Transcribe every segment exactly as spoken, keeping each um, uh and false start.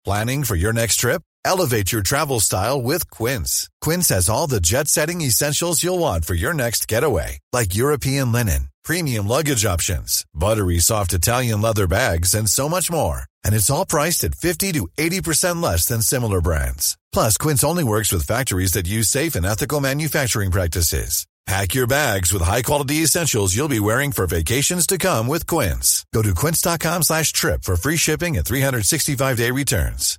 Planning for your next trip? Elevate your travel style with Quince. Quince has all the jet-setting essentials you'll want for your next getaway, like European linen, premium luggage options, buttery soft Italian leather bags, and so much more. And it's all priced at fifty to eighty percent less than similar brands. Plus, Quince only works with factories that use safe and ethical manufacturing practices. Pack your bags with high-quality essentials you'll be wearing for vacations to come with Quince. Go to quince.com slash trip for free shipping and three sixty-five day returns.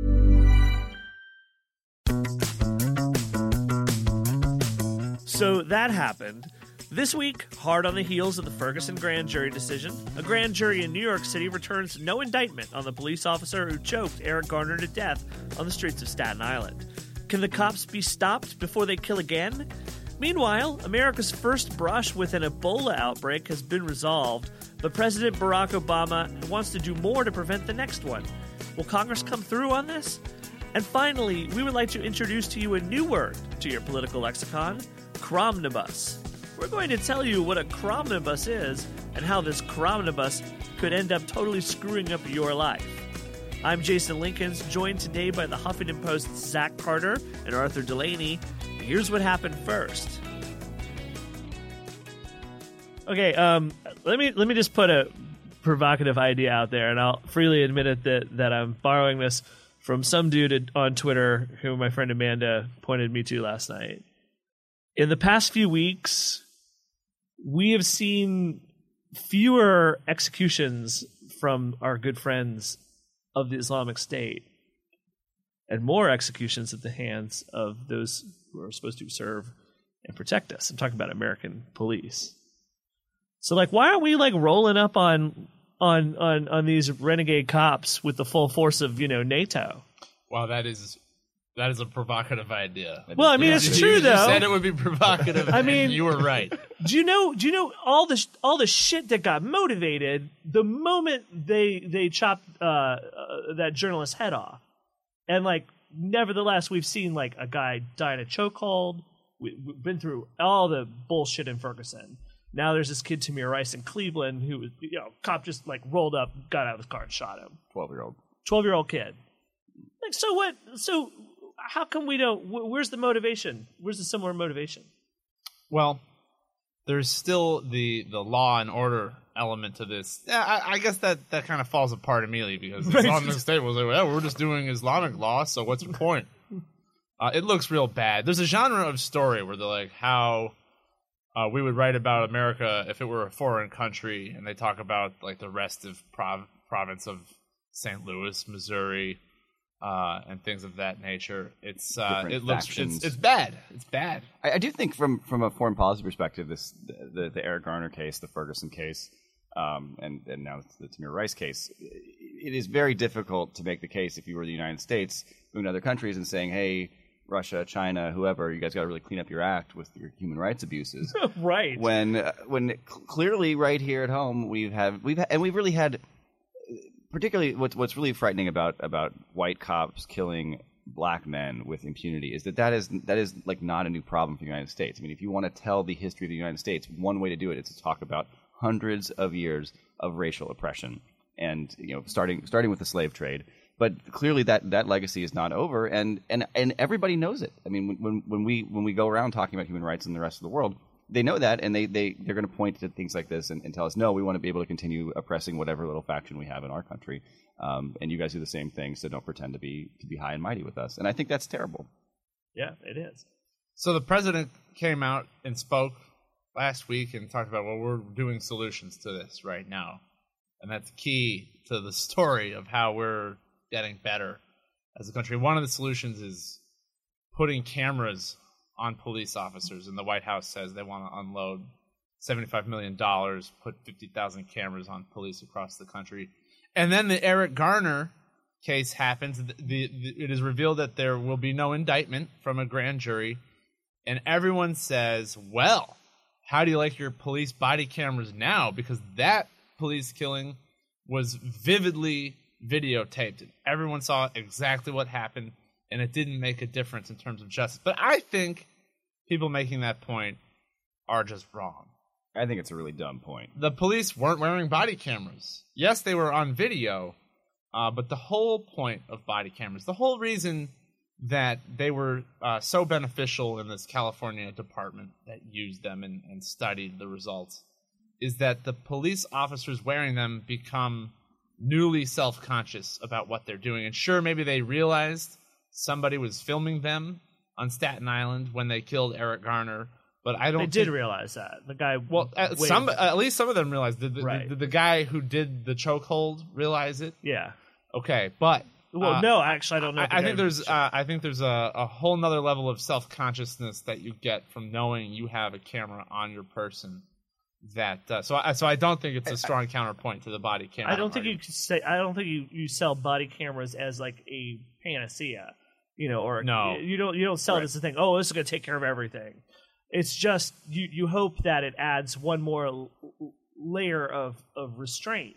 So that happened. This week, hard on the heels of the Ferguson grand jury decision, a grand jury in New York City returns no indictment on the police officer who choked Eric Garner to death on the streets of Staten Island. Can the cops be stopped before they kill again? Meanwhile, America's first brush with an Ebola outbreak has been resolved, but President Barack Obama wants to do more to prevent the next one. Will Congress come through on this? And finally, we would like to introduce to you a new word to your political lexicon, cromnibus. We're going to tell you what a cromnibus is and how this cromnibus could end up totally screwing up your life. I'm Jason Linkins, joined today by the Huffington Post's Zach Carter and Arthur Delaney. Here's what happened first. Okay, um, let me let me just put a provocative idea out there, and I'll freely admit it that, that I'm borrowing this from some dude on Twitter who my friend Amanda pointed me to last night. In the past few weeks, we have seen fewer executions from our good friends of the Islamic State and more executions at the hands of those who are supposed to serve and protect us. I'm talking about American police. So, like, why aren't we, like, rolling up on on on, on these renegade cops with the full force of, you know, NATO? Wow, that is... That is a provocative idea. Well, I mean, yeah. it's true, you though. You said it would be provocative. I mean, you were right. Do you know? Do you know all the all the shit that got motivated the moment they they chopped uh, uh, that journalist's head off? And like, nevertheless, we've seen like a guy die in a chokehold. We, we've been through all the bullshit in Ferguson. Now there's this kid Tamir Rice in Cleveland who was, you know, cop just like rolled up, got out of his car, and shot him. Twelve year old. Twelve year old kid. Like, so what? So. How come we don't? Where's the motivation? Where's the similar motivation? Well, there's still the, the law and order element to this. Yeah, I, I guess that, that kind of falls apart immediately because the Islamic State was like, well, we're just doing Islamic law, so what's the point? uh, it looks real bad. There's a genre of story where they're like how uh, we would write about America if it were a foreign country, and they talk about like the rest of prov- province of Saint Louis, Missouri. Uh, and things of that nature. It's uh, it looks it's, it's bad. It's bad. I, I do think from, from a foreign policy perspective, this the, the Eric Garner case, the Ferguson case, um, and and now the Tamir Rice case, it is very difficult to make the case if you were the United States going to other countries and saying, hey, Russia, China, whoever, you guys got to really clean up your act with your human rights abuses. Right. When uh, when clearly right here at home we've have we've ha- and we've really had. Particularly, what's what's really frightening about, about white cops killing black men with impunity is that that is that is like not a new problem for the United States. I mean, if you want to tell the history of the United States, one way to do it is to talk about hundreds of years of racial oppression, and you know, starting starting with the slave trade. But clearly, that, that legacy is not over, and, and, and everybody knows it. I mean, when when we when we go around talking about human rights in the rest of the world, they know that, and they, they, they're going to point to things like this and, and tell us, no, we want to be able to continue oppressing whatever little faction we have in our country. Um, and you guys do the same thing, so don't pretend to be to be high and mighty with us. And I think that's terrible. Yeah, it is. So the president came out and spoke last week and talked about, well, we're doing solutions to this right now. And that's key to the story of how we're getting better as a country. One of the solutions is putting cameras on police officers, and the White House says they want to unload seventy-five million dollars, put fifty thousand cameras on police across the country. And then the Eric Garner case happens. The, the, the, it is revealed that there will be no indictment from a grand jury, and everyone says, well, how do you like your police body cameras now? Because that police killing was vividly videotaped, and everyone saw exactly what happened, and it didn't make a difference in terms of justice. But I think people making that point are just wrong. I think it's a really dumb point. The police weren't wearing body cameras. Yes, they were on video, Uh, but the whole point of body cameras, the whole reason that they were uh, so beneficial in this California department that used them and, and studied the results, is that the police officers wearing them become newly self-conscious about what they're doing. And sure, maybe they realized somebody was filming them on Staten Island when they killed Eric Garner, but I don't They think, did realize that. The guy well, at, some, at least some of them realized. Did the, right. did the guy who did the chokehold realize it? Yeah. Okay, but Well, uh, no, actually, I don't know. I, if the I guy think there's was- uh, I think there's a, a whole nother level of self-consciousness that you get from knowing you have a camera on your person. That uh, so I so I don't think it's a strong counterpoint to the body camera. I don't think you argument. could say. I don't think you, you sell body cameras as like a panacea, you know, or No. you don't you don't sell Right. it as a thing. Oh, this is going to take care of everything. It's just you you hope that it adds one more l- layer of of restraint.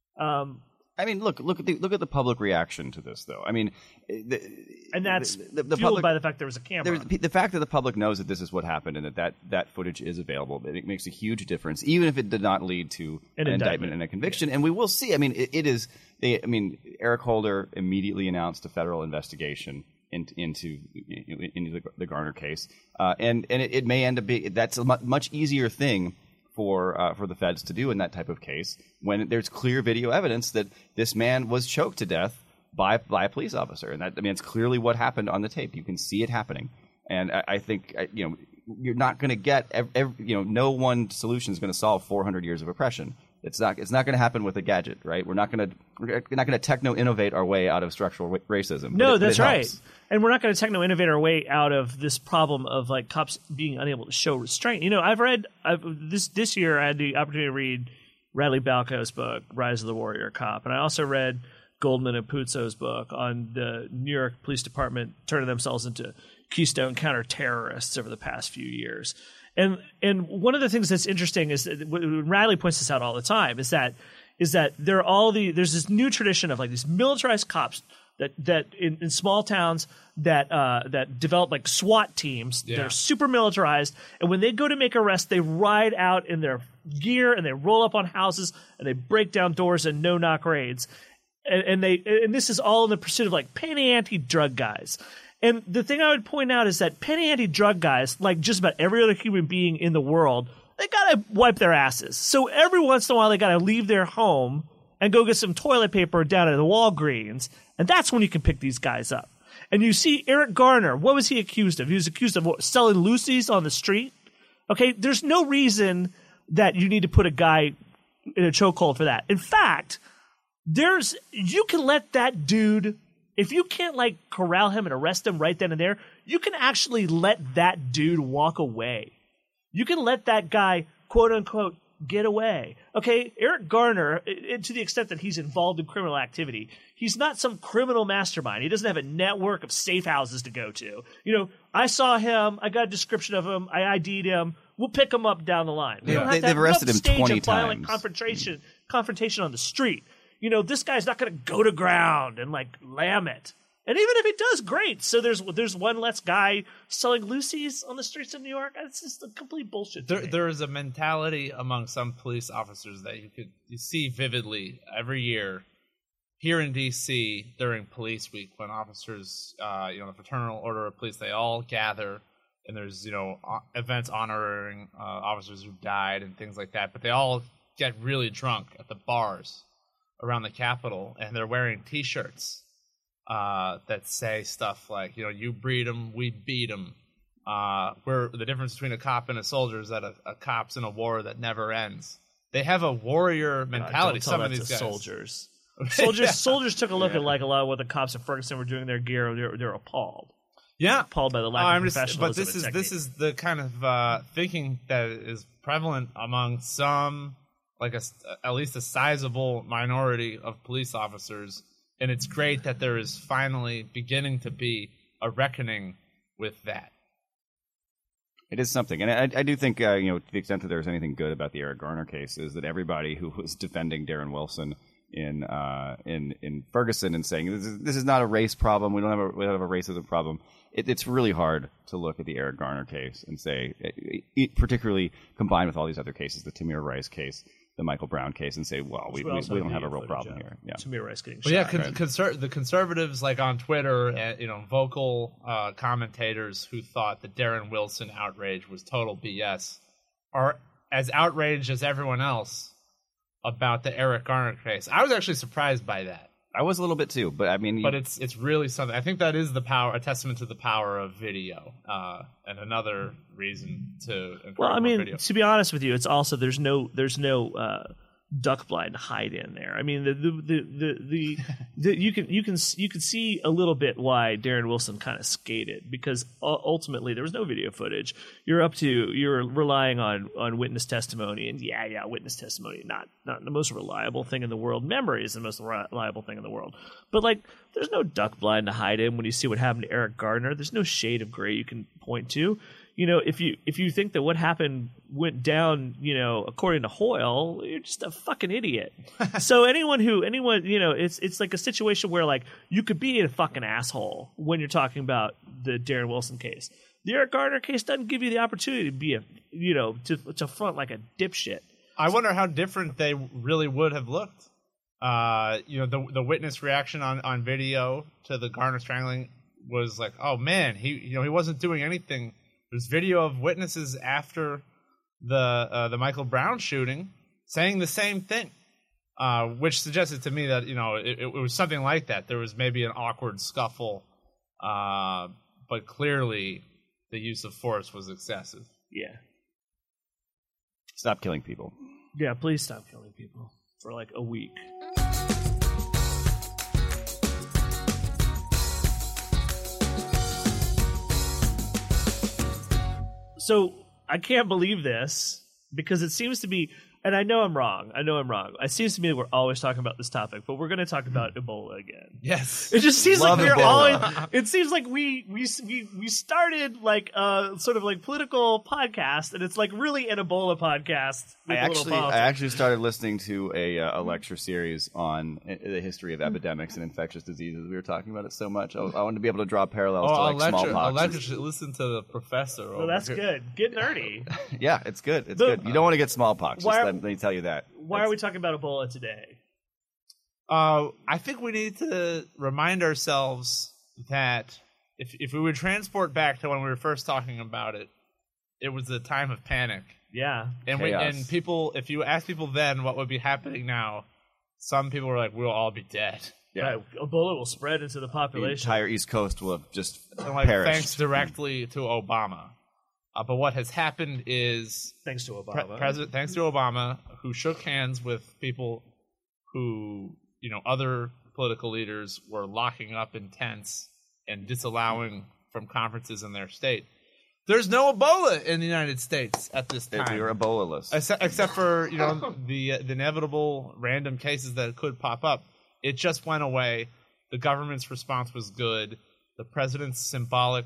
Um, I mean, look, look at the look at the public reaction to this, though. I mean, the, and that's the, the, the fueled public, by the fact there was a camera. There's, the fact that the public knows that this is what happened and that that, that footage is available, it makes a huge difference, even if it did not lead to An an, indictment. indictment and a conviction. And we will see. I mean, it, it is. They, I mean, Eric Holder immediately announced a federal investigation into into, into the, the Garner case, uh, and and it, it may end up being that's a mu- much easier thing for uh, for the feds to do in that type of case when there's clear video evidence that this man was choked to death by by a police officer, and that I mean it's clearly what happened on the tape. You can see it happening, and I, I think you know you're not going to get every, every, you know no one solution is going to solve four hundred years of oppression. It's not it's not going to happen with a gadget, right? We're not going to we're not going to techno innovate our way out of structural ra- racism. No, but it, that's but it right. helps. And we're not going to techno innovate our way out of this problem of like cops being unable to show restraint. You know, I've read I've, this this year. I had the opportunity to read Radley Balco's book, Rise of the Warrior Cop, and I also read Goldman and Puzo's book on the New York Police Department turning themselves into Keystone counter-terrorists over the past few years. And and one of the things that's interesting is that when Radley points this out all the time is that is that there are all the there's this new tradition of like these militarized cops that that in, in small towns that uh, that develop like SWAT teams Yeah. that are super militarized, and when they go to make arrests, they ride out in their gear and they roll up on houses and they break down doors and no knock raids, and, and they and this is all in the pursuit of like penny ante drug guys. And the thing I would point out is that penny ante drug guys, like just about every other human being in the world, they gotta wipe their asses. So every once in a while, they gotta leave their home and go get some toilet paper down at the Walgreens, and that's when you can pick these guys up. And you see Eric Garner, what was he accused of? He was accused of what, selling loosies on the street? Okay, there's no reason that you need to put a guy in a chokehold for that. In fact, there's you can let that dude, if you can't like corral him and arrest him right then and there, you can actually let that dude walk away. You can let that guy, quote unquote, get away. Okay, Eric Garner, i- to the extent that he's involved in criminal activity, he's not some criminal mastermind. He doesn't have a network of safe houses to go to. You know, I saw him, I got a description of him, I I D'd him. We'll pick him up down the line. We Yeah. don't have They- to they've have- we don't arrested have to him stage twenty a violent times. confrontation confrontation on the street. You know, this guy's not going to go to ground and like lamb it. And even if he does, great. So there's there's one less guy selling loosies on the streets of New York. It's just a complete bullshit. To There, me. there is a mentality among some police officers that you could you see vividly every year here in D C during Police Week when officers, uh, you know, the Fraternal Order of Police, they all gather and there's you know o- events honoring uh, officers who died and things like that. But they all get really drunk at the bars around the Capitol and they're wearing T-shirts uh, that say stuff like, you know, you breed 'em, we beat 'em. Uh, where the difference between a cop and a soldier is that a, a cop's in a war that never ends. They have a warrior God, mentality. don't tell Some that of these to guys. soldiers. Soldiers, Yeah. soldiers took a look at like a lot of what the cops at Ferguson were doing in their gear. They're, they're appalled. Yeah, Appalled by the lack Uh, of I'm just- professionalism. but this is and this technique. is the kind of uh, thinking that is prevalent among some, like a, at least a sizable minority of police officers, and it's great that there is finally beginning to be a reckoning with that. It is something, and I, I do think, uh, you know, to the extent that there's anything good about the Eric Garner case, is that everybody who was defending Darren Wilson in uh, in in Ferguson and saying this is, this is not a race problem, we don't have a we don't have a racism problem. It, it's really hard to look at the Eric Garner case and say, it, it, particularly combined with all these other cases, the Tamir Rice case, the Michael Brown case and say, well, we, we, we don't have a real problem here. Yeah. Tamir Rice getting Well, shot. yeah, con- right. conser- the conservatives, like on Twitter, and you know, vocal uh, commentators who thought the Darren Wilson outrage was total B S, are as outraged as everyone else about the Eric Garner case. I was actually surprised by that, I was a little bit too, but I mean, but it's it's really something. I think that is the power, a testament to the power of video, uh, and another reason to encourage Well, I more mean, video. to be honest with you, it's also there's no there's no uh, duck blind hide in there. I mean, the the the the, the, the you can you can you can see a little bit why Darren Wilson kind of skated, because ultimately there was no video footage. You're up to you're relying on on witness testimony, and yeah, yeah, witness testimony not not the most reliable thing in the world. Memory is the most reliable thing in the world, but like there's no duck blind to hide in when you see what happened to Eric Gardner. There's no shade of gray you can point to. You know, if you if you think that what happened went down, you know, according to Hoyle, you're just a fucking idiot. So anyone who anyone, you know, it's it's like a situation where like you could be a fucking asshole when you're talking about the Darren Wilson case. The Eric Gardner case doesn't give you the opportunity to be a, you know, to to front like a dipshit. I wonder how different they really would have looked. Uh, you know, the the witness reaction on, on video to the Garner strangling was like, oh man, he you know he wasn't doing anything. There's video of witnesses after the uh, the Michael Brown shooting saying the same thing, uh, which suggested to me that you know it, it was something like that. There was maybe an awkward scuffle, uh, but clearly the use of force was excessive. Yeah. stop killing people. Yeah, please stop killing people for like a week. So I can't believe this because it seems to be, and I know I'm wrong. I know I'm wrong. It seems to me that we're always talking about this topic, but we're going to talk about Ebola again. Yes. It just seems Love like we're Ebola. always. It seems like we we we we started like a sort of like political podcast, and it's like really an Ebola podcast. With I a little actually, I politics. actually started listening to a, uh, a lecture series on uh, the history of epidemics and infectious diseases. We were talking about it so much. I, I wanted to be able to draw parallels Oh, to like I'll let you, I'll smallpox. let you should listen to the professor. Well, over that's here. good. Get nerdy. Yeah, it's good. It's The- good. You don't want to get smallpox. Why Just are- let, let me tell you that. Why are we talking about Ebola today? Uh, I think we need to remind ourselves that if if we would transport back to when we were first talking about it, it was a time of panic. Yeah. And we, Chaos. and people, if you ask people then what would be happening now, some people were like, "We'll all be dead." Yeah. Right. Ebola will spread into the The population. entire East Coast will have just And like perished. thanks directly to Obama. Uh, but what has happened is Thanks to Pre- Obama. President, thanks to Obama, who shook hands with people who, you know, other political leaders were locking up in tents and disallowing from conferences in their state. There's no Ebola in the United States at this It- time. we were Ebola-less. Except, except for, you know, the, uh, the inevitable random cases that could pop up. It just went away. The government's response was good. The president's symbolic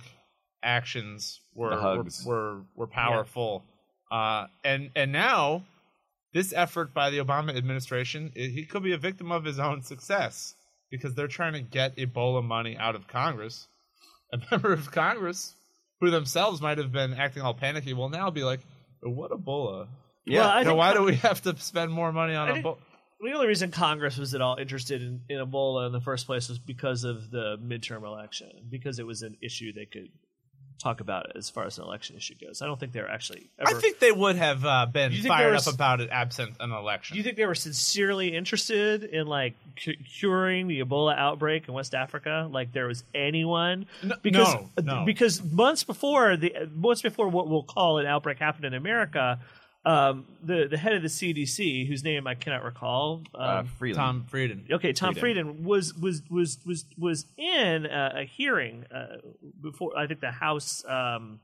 actions were The were, hugs. were were powerful. Uh, and and now this effort by the Obama administration, i- he could be a victim of his own success because they're trying to get Ebola money out of Congress. A member of Congress who themselves might have been acting all panicky will now be like, what Ebola? Yeah. Well, I You know, think why Con- do we have to spend more money on I think- Ebola? The only reason Congress was at all interested in, in Ebola in the first place was because of the midterm election, because it was an issue they could talk about as far as an election issue goes. I don't think they were actually ever. I think they would have uh, been You think fired there up was- about it absent an election. Do you think they were sincerely interested in like cu- curing the Ebola outbreak in West Africa? Like there was anyone? No- because no, no. because months before the months before what we'll call an outbreak happened in America, um, the the head of the C D C, whose name I cannot recall, um, uh, Freeland. Tom Frieden? Okay, Tom Frieden. Frieden was was was was was in a, a hearing uh, before I think the House, um,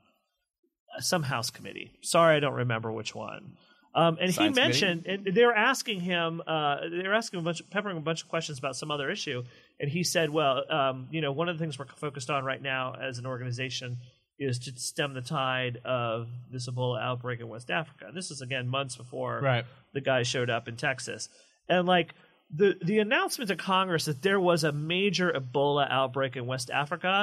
some House committee. Sorry, I don't remember which one. Um, and Science he mentioned, and they were asking him, uh, they were asking a bunch, of, peppering a bunch of questions about some other issue, and he said, "Well, um, you know, one of the things we're focused on right now as an organization is to stem the tide of this Ebola outbreak in West Africa." This is again months before Right. the guy showed up in Texas. And like the the announcement to Congress that there was a major Ebola outbreak in West Africa,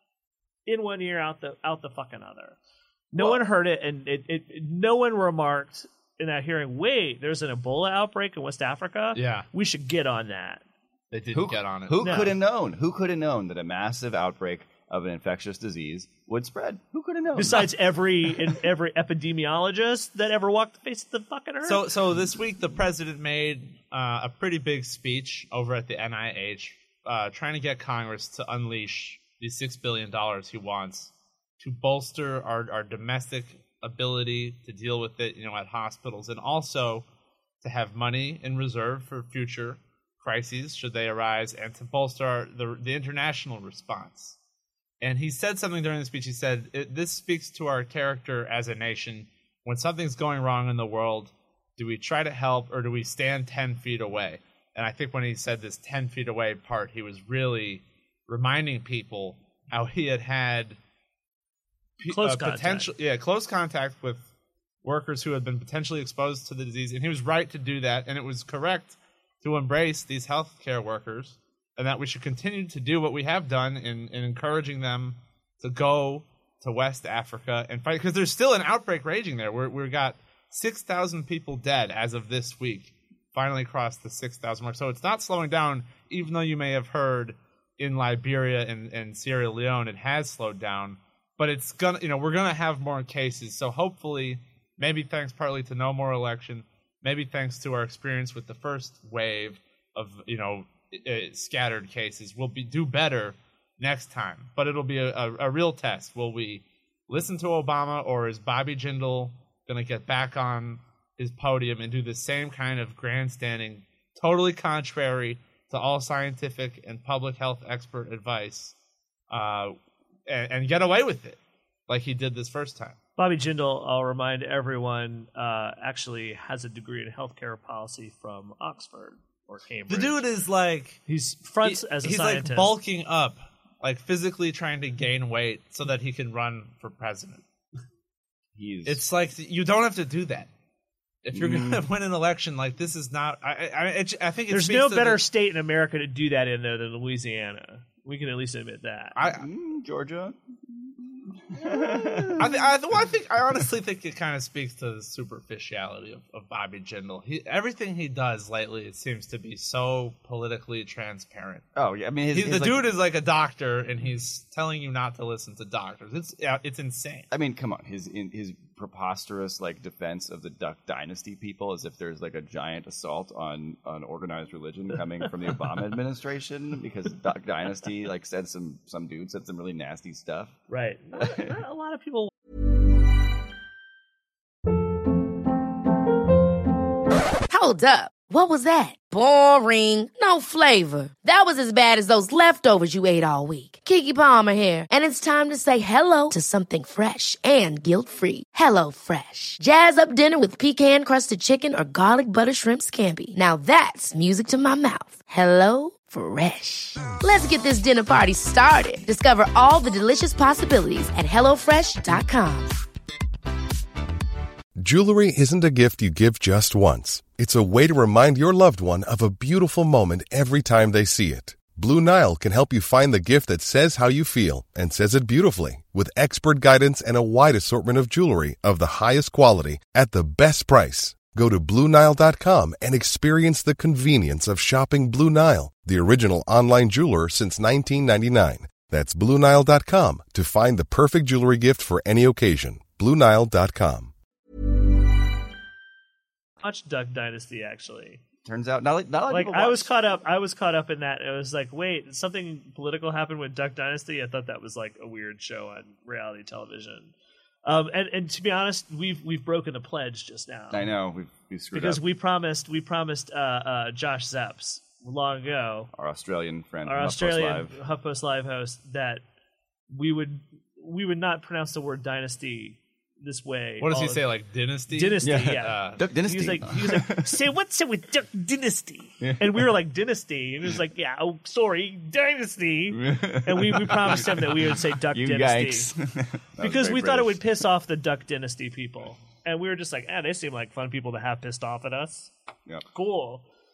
in one ear out the out the fucking other. No Well- one heard it, and it, it, it no one remarked in that hearing, wait, there's an Ebola outbreak in West Africa? Yeah. We should get on that. They didn't Who, get on it. who No. could have known? Who could have known that a massive outbreak of an infectious disease would spread? Who could have known? Besides every in, every epidemiologist that ever walked the face of the fucking earth. So, so this week the president made uh, a pretty big speech over at the N I H, uh, trying to get Congress to unleash the six billion dollars he wants to bolster our, our domestic ability to deal with it, you know, at hospitals, and also to have money in reserve for future crises should they arise, and to bolster our, the the international response. And he said something during the speech. He said, it, this speaks to our character as a nation. When something's going wrong in the world, do we try to help or do we stand ten feet away? And I think when he said this ten feet away part, he was really reminding people how he had had p- Close uh, contact. potential, yeah, close contact with workers who had been potentially exposed to the disease. And he was right to do that. And it was correct to embrace these healthcare workers, and that we should continue to do what we have done in, in encouraging them to go to West Africa and fight, because there's still an outbreak raging there. We're, we've got six thousand people dead as of this week, finally crossed the six thousand mark. So it's not slowing down, even though you may have heard in Liberia and, and Sierra Leone it has slowed down. But it's gonna, you know, we're going to have more cases. So hopefully, maybe thanks partly to no more election, maybe thanks to our experience with the first wave of, you know, Uh, scattered cases, will be do better next time. But it'll be a, a, a real test. Will we listen to Obama, or is Bobby Jindal going to get back on his podium and do the same kind of grandstanding, totally contrary to all scientific and public health expert advice, uh, and, and get away with it like he did this first time? Bobby Jindal, I'll remind everyone, uh, actually has a degree in healthcare policy from Oxford or Cambridge. The dude is like, He's fronts he- as a he's scientist. like bulking up, like physically trying to gain weight so that he can run for president. He's It's like you don't have to do that if you're Mm. going to win an election. Like, this is not. I I, I, it, I think it There's speaks no to better the- state in America to do that in though than Louisiana. We can at least admit that. I Mm, Georgia. I, th- I, well, I think I honestly think it kind of speaks to the superficiality of, of Bobby Jindal. He, everything he does lately, it seems to be so politically transparent. Oh yeah, I mean, his, He, his, the like- dude is like a doctor, and he's telling you not to listen to doctors. It's yeah, it's insane. I mean, come on, his in, his preposterous like defense of the Duck Dynasty people, as if there's like a giant assault on on organized religion coming from the Obama administration because Duck Dynasty like said some some dude said some really nasty stuff. Right. A lot of people. Hold up. What was that? Boring. No flavor. That was as bad as those leftovers you ate all week. Keke Palmer here, and it's time to say hello to something fresh and guilt-free. Hello Fresh. Jazz up dinner with pecan-crusted chicken or garlic butter shrimp scampi. Now that's music to my mouth. Hello Fresh. Let's get this dinner party started. Discover all the delicious possibilities at hello fresh dot com. Jewelry isn't a gift you give just once. It's a way to remind your loved one of a beautiful moment every time they see it. Blue Nile can help you find the gift that says how you feel and says it beautifully, with expert guidance and a wide assortment of jewelry of the highest quality at the best price. Go to Blue Nile dot com and experience the convenience of shopping Blue Nile, the original online jeweler since nineteen ninety-nine. That's Blue Nile dot com to find the perfect jewelry gift for any occasion. Blue Nile dot com. Watch Duck Dynasty actually. Turns out, not like, not a lot of Like people I was watch- caught up. I was caught up in that. It was like, wait, something political happened with Duck Dynasty. I thought that was like a weird show on reality television. Um, and, and to be honest, we've we've broken a pledge just now. I know we've, we've screwed because up. we promised we promised uh, uh, Josh Zepps long ago, Our Australian friend, our from HuffPost Australian Live. HuffPost Live host, that we would we would not pronounce the word dynasty this way. What does all he of- say? Like dynasty? Dynasty, Yeah. yeah. Uh, Duck Dynasty. He was like, he was like, say what's it with Duck Dynasty? And we were like, Dynasty. And he was like, yeah, oh, sorry, Dynasty. And we, we promised him that we would say Duck you Dynasty. yikes. That was Because very we thought it British. would piss off the Duck Dynasty people. And we were just like, ah, they seem like fun people to have pissed off at us. Yep. Cool.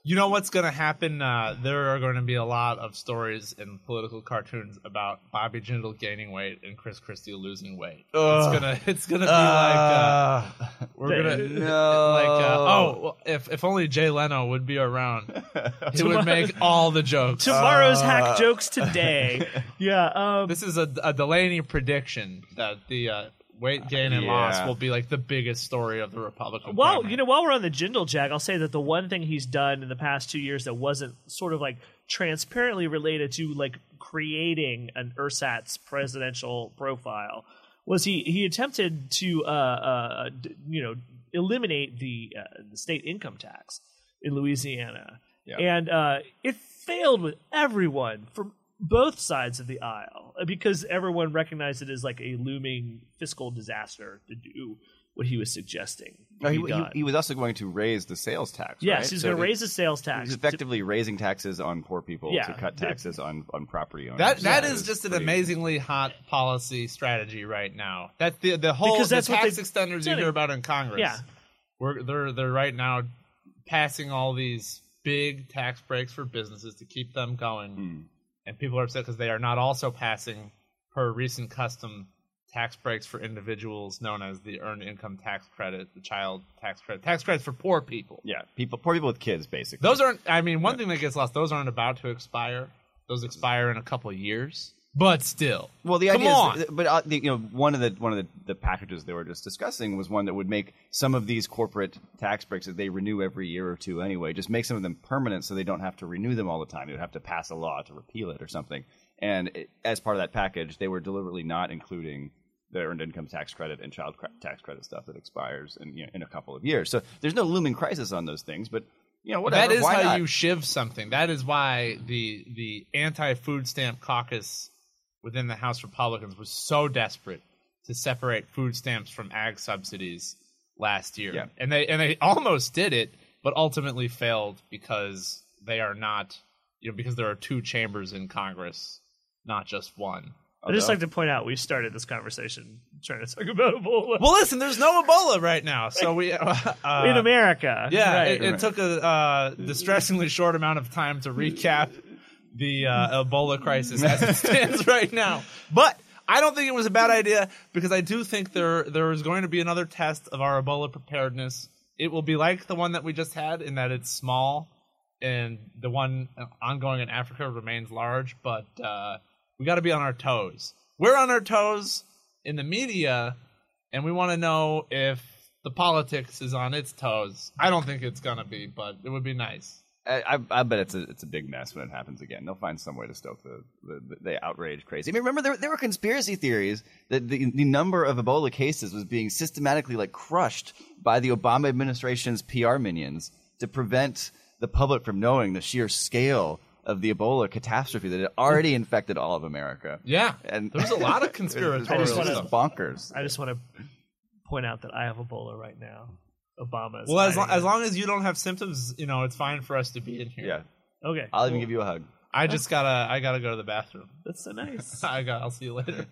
You know what's going to happen? Uh, there are going to be a lot of stories in political cartoons about Bobby Jindal gaining weight and Chris Christie losing weight. Ugh. It's gonna, it's gonna be like uh, we're gonna No. like uh, oh, well, if if only Jay Leno would be around, he would make all the jokes. Tomorrow's Uh. hack jokes today. Yeah. Um, This is a, a Delaney prediction that the uh, weight gain and loss Yeah. will be like the biggest story of the Republican Well, primary. you know, while we're on the Jindal Jag, I'll say that the one thing he's done in the past two years that wasn't sort of like transparently related to like creating an ersatz presidential profile was he he attempted to uh, uh d- you know eliminate the, uh, the state income tax in Louisiana, Yeah. and uh, it failed with everyone from both sides of the aisle because everyone recognized it as like a looming fiscal disaster to do what he was suggesting. No, he, be he, done. he was also going to raise the sales tax. Yes, right? he's So going to he- raise the sales tax. He's effectively raising taxes on poor people Yeah. to cut taxes on, on property owners. That that Yeah, is it's just an pretty- amazingly hot policy strategy right now. That's the the whole Because that's the what tax they- extenders you Yeah. hear about in Congress. Yeah. We're they're they're right now passing all these big tax breaks for businesses to keep them going, Hmm. and people are upset because they are not also passing per recent custom tax breaks for individuals known as the earned income tax credit, the child tax credit, tax credits for poor people. Yeah, people, poor people with kids, basically. Those aren't. I mean, one thing that gets lost. Those aren't about to expire. Those expire in a couple of years. But still, Well, the Come idea on. is, but uh, the, you know, one of the one of the, the packages they were just discussing was one that would make some of these corporate tax breaks that they renew every year or two anyway, just make some of them permanent, so they don't have to renew them all the time. They would have to pass a law to repeal it or something. And it, as part of that package, they were deliberately not including the earned income tax credit and child cre- tax credit stuff that expires in you know, in a couple of years. So there's no looming crisis on those things, but you know whatever. that is why how not? you shiv something. That is why the the anti-food stamp caucus within the House Republicans was so desperate to separate food stamps from ag subsidies last year. Yeah. And they and they almost did it, but ultimately failed because they are not, you know, because there are two chambers in Congress, not just one. I'd just like to point out we started this conversation trying to talk about Ebola Well, listen, there's no Ebola right now, so we uh, in America. Yeah, right. it, it took a uh, distressingly short amount of time to recap the uh, Ebola crisis as it stands right now. But I don't think it was a bad idea because I do think there there is going to be another test of our Ebola preparedness. It will be like the one that we just had in that it's small, and the one ongoing in Africa remains large, but uh, we got to be on our toes. We're on our toes in the media, and we want to know if the politics is on its toes. I don't think it's going to be, but it would be nice. I, I, I bet it's a it's a big mess when it happens again. They'll find some way to stoke the the, the outrage crazy. I mean, remember there there were conspiracy theories that the the number of Ebola cases was being systematically like crushed by the Obama administration's P R minions to prevent the public from knowing the sheer scale of the Ebola catastrophe that had already infected all of America. Yeah, And there's a lot of It's conspiratorial just wanna- stuff. bonkers. I just want to point out that I have Ebola right now. Obama is Well, as, lo- hiding as it. long as you don't have symptoms, you know, it's fine for us to be in here. Yeah, Okay. I'll even cool. give you a hug. I just gotta, I gotta go to the bathroom. That's so nice. I got. I'll see you later.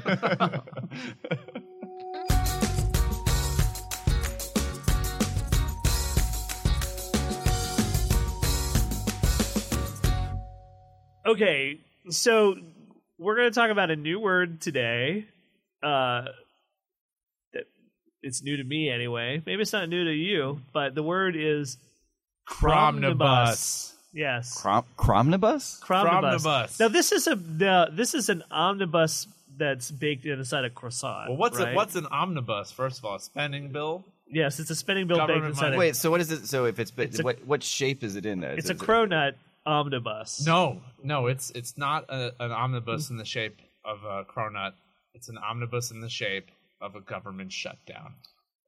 Okay, so we're going to talk about a new word today. Uh, that it's new to me anyway. Maybe it's not new to you, but the word is cromnibus. Yes, Crom- Cromnibus? cromnibus. Cromnibus. Now this is a the, this is an omnibus that's baked inside a croissant. Well, what's right? a, what's an omnibus? First of all, a spending bill. Yes, it's a spending bill baked Government inside. money. A, Wait, so what is it? So if it's, It's a- what what shape is it in there? it's Is a it- cronut omnibus. No, no, it's it's not a, an omnibus in the shape of a cronut. It's an omnibus in the shape of a government shutdown.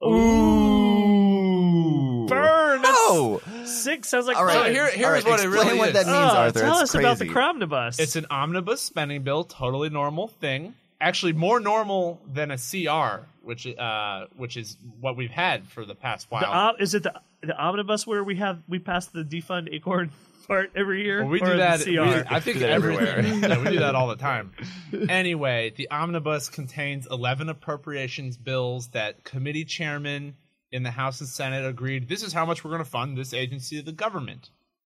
Ooh. Burn! That's Oh! sick. Sounds like All right. fun. So here, here's All right, what it explain really what is. that means, Oh, Arthur. tell It's us about the crazy. cromnibus. It's an omnibus spending bill, totally normal thing. Actually, more normal than a C R, which uh, which is what we've had for the past while. The om- is it the the omnibus where we have we pass the defund Acorn part every year? Well, we or do the that. C we- R? I think do that everywhere. everywhere. Yeah, we do that all the time. Anyway, the omnibus contains eleven appropriations bills that committee chairmen in the House and Senate agreed. This is how much we're going to fund this agency of the government.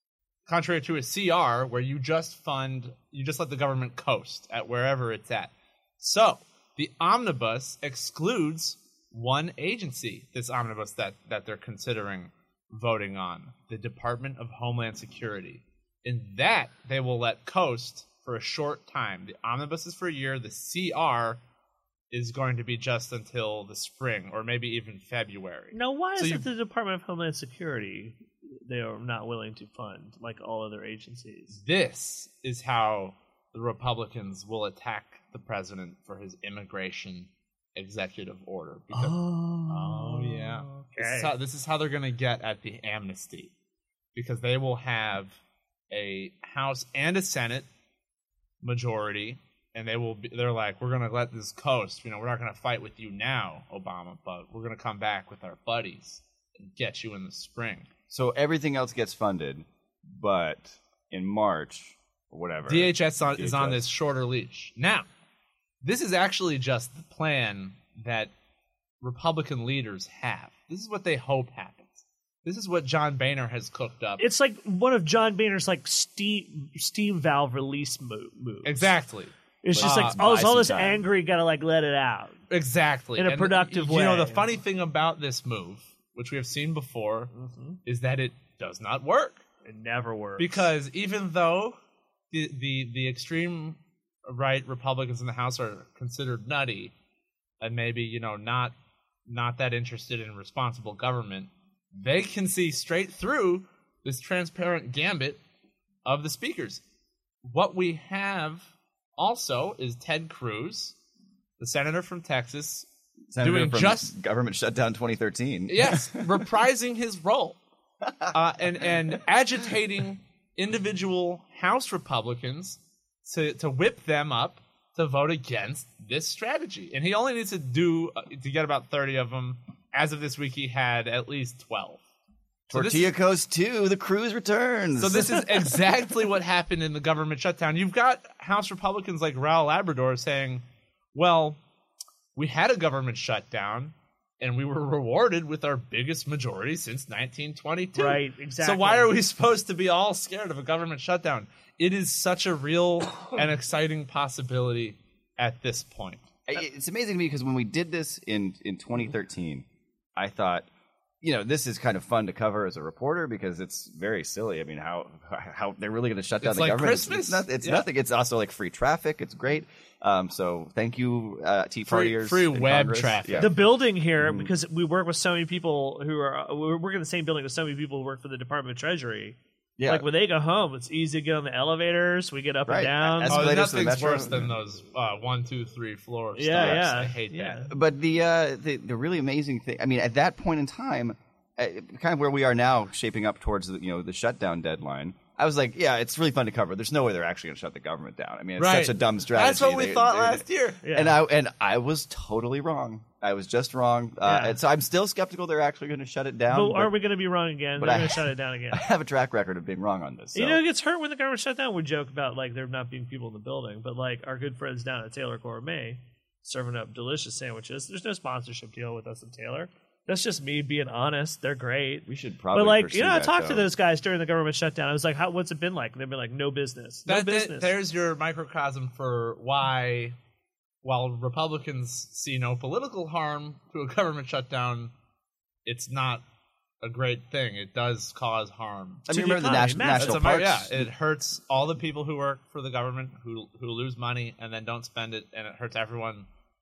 contrary to a C R where you just fund, you just let the government coast at wherever it's at. So the omnibus excludes one agency, this omnibus that, that they're considering voting on, the Department of Homeland Security. In that, they will let coast for a short time. The omnibus is for a year. The C R is going to be just until the spring or maybe even February. Now, why So is you- it the Department of Homeland Security they are not willing to fund like all other agencies? This is how the Republicans will attack the president for his immigration executive order. Because, oh, yeah. This is, how, this is how they're going to get at the amnesty. Because they will have a House and a Senate majority, and they will be, they're like, we're going to let this coast. You know, we're not going to fight with you now, Obama, but we're going to come back with our buddies and get you in the spring. So everything else gets funded, but in March or whatever, D H S on, D H S is on this shorter leash. Now, this is actually just the plan that Republican leaders have. This is what they hope happens. This is what John Boehner has cooked up. It's like one of John Boehner's like steam steam valve release mo- moves. Exactly. It's just Uh, like oh, buy all this some time. angry, gotta like let it out. Exactly. In a And productive you know, way. the funny thing about this move, which we have seen before, Mm-hmm. is that it does not work. It never works Because even though the, the, the extreme right Republicans in the House are considered nutty and maybe, you know, not not that interested in responsible government, they can see straight through this transparent gambit of the speakers. What we have also is Ted Cruz, the senator from Texas, Senator doing from just government shutdown twenty thirteen. yes, reprising his role uh, and and agitating individual House Republicans to to whip them up to vote against this strategy. And he only needs to do uh, to get about thirty of them. As of this week, he had at least twelve. So this Tortilla is- Coast two, the cruise returns. So this is exactly what happened in the government shutdown. You've got House Republicans like Raul Labrador saying, well, we had a government shutdown, and we were rewarded with our biggest majority since nineteen twenty-two. Right, exactly. So why are we supposed to be all scared of a government shutdown? It is such a real and exciting possibility at this point. It's amazing to me because when we did this in, in twenty thirteen, I thought, you know, this is kind of fun to cover as a reporter because it's very silly. I mean, how how they're really going to shut down It's the like government? Christmas. It's, not, it's Yeah. nothing. It's also like free traffic. It's great. Um, so thank you, uh, Tea Free- Partiers. free in web Congress. traffic. Yeah. The building here, because we work with so many people who are we work in the same building with so many people who work for the Department of Treasury. Yeah. Like when they go home, it's easy to get on the elevators. We get up Right. and down. As- Oh, Escalators to the nothing's metro. worse than those uh, one, two, three floor steps. Yeah, yeah, I hate yeah. that. But the, uh, the the really amazing thing, I mean, at that point in time, uh, kind of where we are now, shaping up towards the, you know the shutdown deadline. I was like, yeah, it's really fun to cover. There's no way they're actually going to shut the government down. I mean, it's Right. such a dumb strategy. That's what we They- thought they- last year. Yeah. And I and I was totally wrong. I was just wrong. Uh, Yeah. and so I'm still skeptical they're actually going to shut it down. but but are we going to be wrong again? but They're I- going to shut it down again. I have a track record of being wrong on this. So. You know, who gets hurt when the government shut down? We joke about like there not being people in the building, but like our good friends down at Taylor Gourmet serving up delicious sandwiches. There's no sponsorship deal with us and Taylor. That's just me being honest. They're great. we should probably. But like, pursue you know, I that, talked to though. those guys during the government shutdown. I was like, "How? What's it been like?" They've been like, "No business, no That, that- business." there's your microcosm for why, while Republicans see no political harm to a government shutdown, it's not a great thing. It does cause harm. I to mean, the remember the economy, national, massive. national It's a- parks. yeah, it hurts all the people who work for the government who who lose money and then don't spend it, and it hurts everyone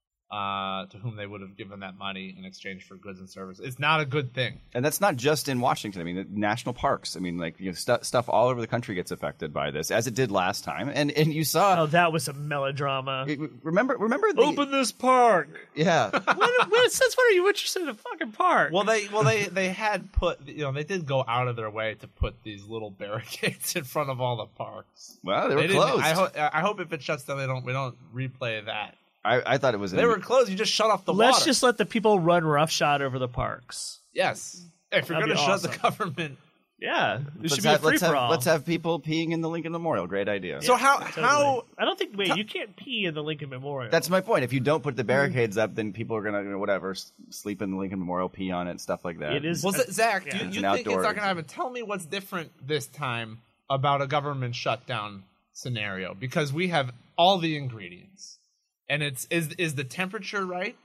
uh, to whom they would have given that money in exchange for goods and services. It's not a good thing. And that's not just in Washington. I mean, the national parks. I mean, like you know, stu- stuff all over the country gets affected by this, as it did last time. And and you saw. oh, that was a melodrama. remember, remember the Open this park. yeah. what, what, since when are you interested in a fucking park? Well, they well they they had put you know they did go out of their way to put these little barricades in front of all the parks. Well, they were They didn't- closed. I, ho- I hope if it shuts down, they don't we don't replay that. I, I thought it was. They in- were closed. You just shut off the Let's water. just let the people run roughshod over the parks. yes. If you're That'd going to be shut the awesome. government. Yeah, it Let's should be a have, free let's, for have, all. let's have people peeing in the Lincoln Memorial. Great idea. So how Totally. how I don't think. Wait, you can't pee in the Lincoln Memorial. That's my point. If you don't put the barricades up, then people are gonna you know, whatever s- sleep in the Lincoln Memorial, pee on it, stuff like that. It is. well, Z- Zach, Yeah. do you, It's you an think it's outdoor- not going to happen? Tell me what's different this time about a government shutdown scenario because we have all the ingredients, and it's is is the temperature right?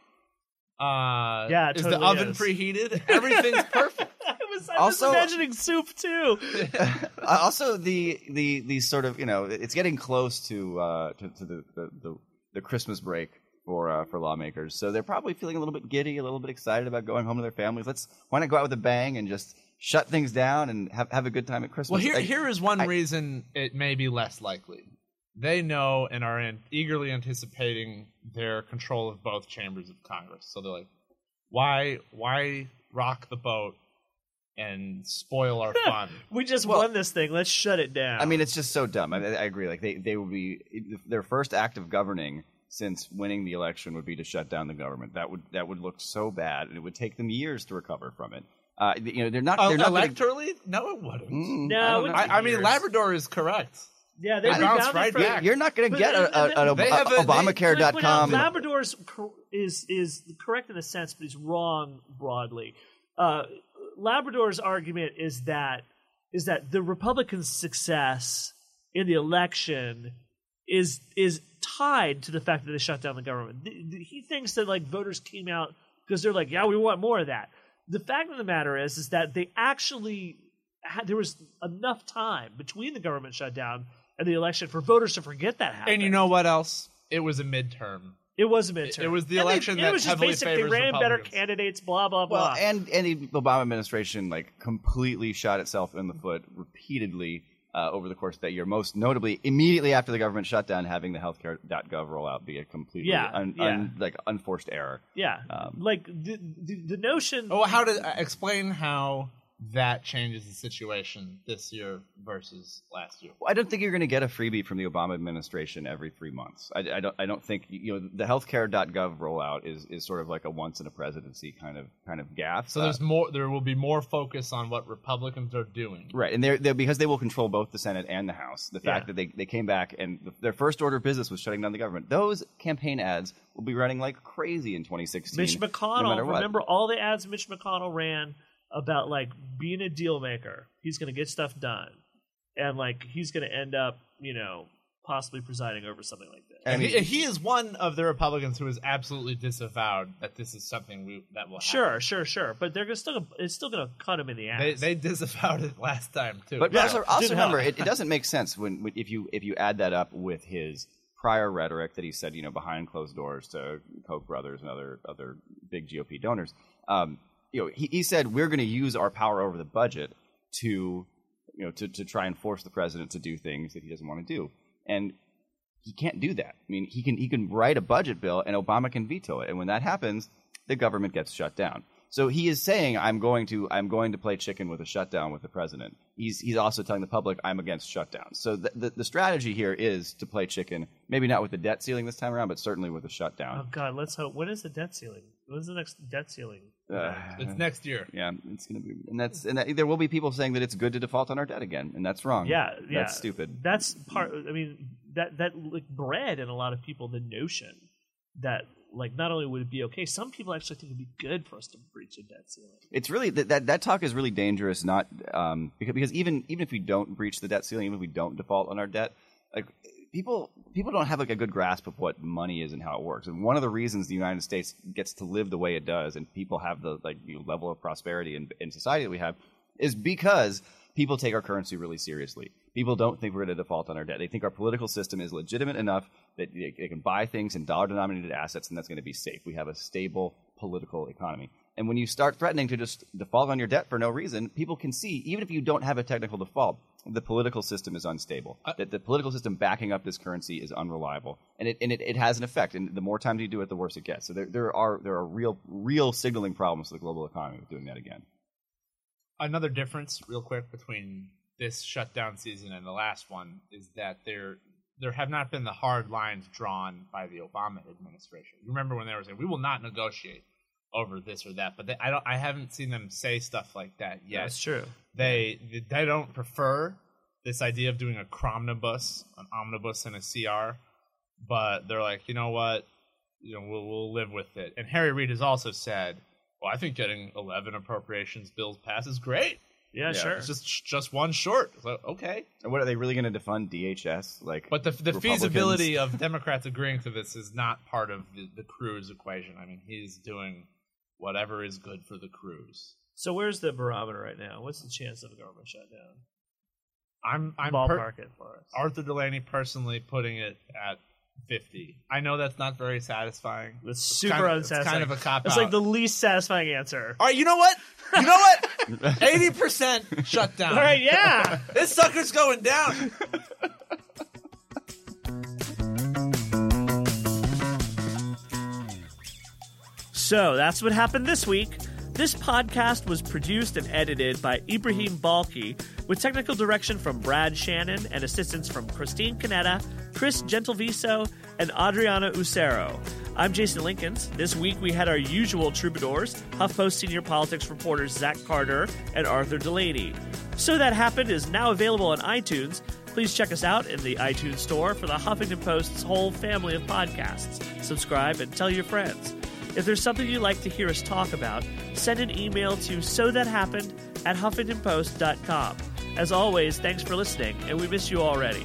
Uh, Yeah, it is totally the oven is. preheated? Everything's perfect. I was, I Also- was imagining soup too. Uh, also, the, the the sort of you know it's getting close to uh, to, to the, the, the the Christmas break for uh, for lawmakers, so they're probably feeling a little bit giddy, a little bit excited about going home to their families. Let's why not go out with a bang and just shut things down and have have a good time at Christmas. Well, here Like, here is one I- reason it may be less likely. They know and are in, eagerly anticipating their control of both chambers of Congress. So they're like, why why rock the boat and spoil our fun? We just Well- won this thing. Let's shut it down. I mean, it's just so dumb. I, I agree. Like they they would be their first act of governing since winning the election would be to shut down the government. That would that would look so bad, and it would take them years to recover from it. Uh, you know, they're not. Uh, They're not gonna- electorally? No, it wouldn't. Mm, No, I don't it know. wouldn't I, I mean, Years. Labrador is correct. yeah, they I bounced rebounded right from- back. You're not going to But get the- a, a, a, They a, have a- they- Obamacare dot But now com. Labrador's cor- is is correct in a sense, but he's wrong broadly. Uh, Labrador's argument is that is that the Republicans' success in the election is is tied to the fact that they shut down the government. The- the- He thinks that like voters came out because they're like, yeah, we want more of that. The fact of the matter is, is that they actually had, there was enough time between the government shutdown and the election for voters to forget that happened. And you know what else? It was a midterm. It was a midterm. It was the And they- election and that it was just heavily basic. They favors ran better Republicans. candidates. Blah blah Well, blah. and and the Obama administration like completely shot itself in the foot repeatedly uh, over the course of that year. Most notably, immediately after the government shutdown, having the healthcare dot gov rollout be a completely Yeah, un, yeah. un, like unforced error. yeah, um, like the, the the notion. Oh, how did uh, explain how that changes the situation this year versus last year? Well, I don't think you're going to get a freebie from the Obama administration every three months. I, I don't. I don't think you know the healthcare dot gov rollout is, is sort of like a once in a presidency kind of kind of gaffe. So Uh, there's more. There will be more focus on what Republicans are doing. Right, and they're, they're because they will control both the Senate and the House. The fact Yeah. that they, they came back and the, their first order of business was shutting down the government. Those campaign ads will be running like crazy in twenty sixteen. Mitch no McConnell. matter what. Remember all the ads Mitch McConnell ran about like being a deal maker. He's going to get stuff done, and like he's going to end up, you know, possibly presiding over something like this. I mean, he, he is one of the Republicans who has absolutely disavowed that this is something we, that will happen. Sure, sure, sure. But they're gonna still it's still going to cut him in the ass. They, they disavowed it last time too. But Yeah, also, also didn't remember, help. it, it doesn't make sense when, when if you if you add that up with his prior rhetoric that he said, you know, behind closed doors to Koch brothers and other other big G O P donors. Um, you know, he, he said we're going to use our power over the budget to, you know, to, to try and force the president to do things that he doesn't want to do, and he can't do that. I mean, he can he can write a budget bill and Obama can veto it, and when that happens, the government gets shut down. So he is saying, I'm going to I'm going to play chicken with a shutdown with the president. He's he's also telling the public, I'm against shutdowns. So the, the, the strategy here is to play chicken, maybe not with the debt ceiling this time around, but certainly with a shutdown. Oh God, let's hope. When is the debt ceiling? When's the next debt ceiling? Uh, it's next year. yeah, it's gonna be, and that's and that, there will be people saying that it's good to default on our debt again, and that's wrong. Yeah, yeah, that's stupid. That's part. I mean, that that like bred in a lot of people the notion that like not only would it be okay, some people actually think it'd be good for us to breach a debt ceiling. It's really that that, that talk is really dangerous. Not um, because because even even if we don't breach the debt ceiling, even if we don't default on our debt, like people people don't have like a good grasp of what money is and how it works. And one of the reasons the United States gets to live the way it does, and people have the like you know, level of prosperity in, in society that we have, is because people take our currency really seriously. People don't think we're going to default on our debt. They think our political system is legitimate enough that they, they can buy things in dollar-denominated assets, and that's going to be safe. We have a stable political economy. And when you start threatening to just default on your debt for no reason, people can see, even if you don't have a technical default, the political system is unstable. Uh, that the political system backing up this currency is unreliable, and it and it, it has an effect. And the more times you do it, the worse it gets. So there there are there are real real signaling problems to the global economy with doing that again. Another difference, real quick, between this shutdown season and the last one is that there there have not been the hard lines drawn by the Obama administration. You remember when they were saying we will not negotiate over this or that, but they, I don't. I haven't seen them say stuff like that yet. That's true. They they don't prefer this idea of doing a cromnibus, an omnibus, and a C R, but they're like, you know what, you know, we'll we'll live with it. And Harry Reid has also said, well, I think getting eleven appropriations bills passed is great. Yeah, sure. It's just just one short. So, okay. And what are they really going to defund D H S? Like, But the the Republicans? feasibility of Democrats agreeing to this is not part of the, the Cruz equation. I mean, he's doing whatever is good for the Cruz. So where's the barometer right now? What's the chance of a government shutdown? I'm I'm Ballpark per- it for us. Arthur Delaney personally putting it at fifty. I know that's not very satisfying. It's It's super kind of, unsatisfying. It's kind of a cop It's out. like the least satisfying answer. All right, you know what? You know what? Eighty percent shut down. All right, yeah. This sucker's going down. So that's what happened this week. This podcast was produced and edited by Ibrahim Balki, with technical direction from Brad Shannon and assistance from Christine Canetta, Chris Gentleviso, and Adriana Usero. I'm Jason Linkins. This week we had our usual troubadours, HuffPost senior politics reporters Zach Carter and Arthur Delaney. So That Happened is now available on iTunes. Please check us out in the iTunes store for the Huffington Post's whole family of podcasts. Subscribe and tell your friends. If there's something you'd like to hear us talk about, send an email to so that happened at huffington post dot com. As always, thanks for listening, and we miss you already.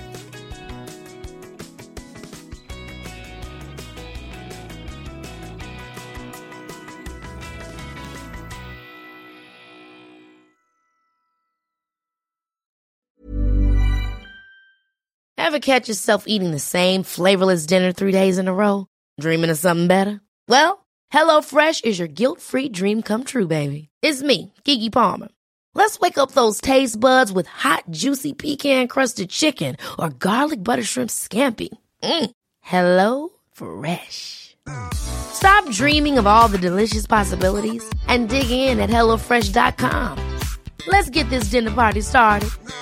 Ever catch yourself eating the same flavorless dinner three days in a row? Dreaming of something better? Well, HelloFresh is your guilt-free dream come true, baby. It's me, Keke Palmer. Let's wake up those taste buds with hot, juicy pecan-crusted chicken or garlic butter shrimp scampi. Mm. Hello Fresh. Stop dreaming of all the delicious possibilities and dig in at hello fresh dot com. Let's get this dinner party started.